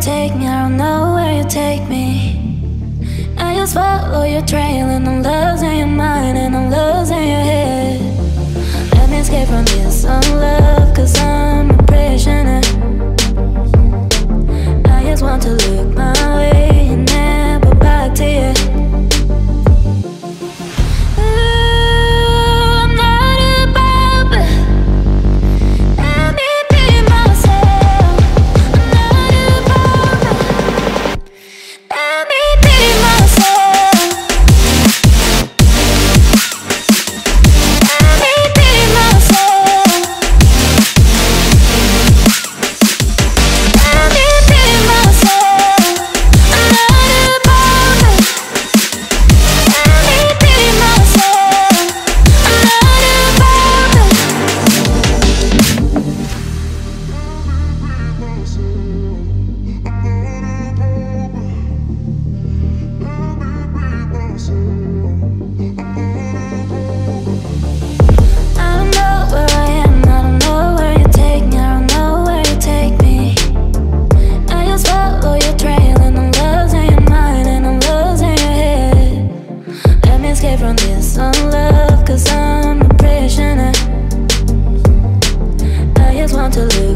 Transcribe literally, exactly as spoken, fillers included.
take me, I don't know where you take me. I just follow your trail and I'm losing your mind and I'm losing your head. Let me escape from this unlove, cause I'm a prisoner. I just want to look my way and never back to you. From this unlove, cause I'm a prisoner. I just want to lose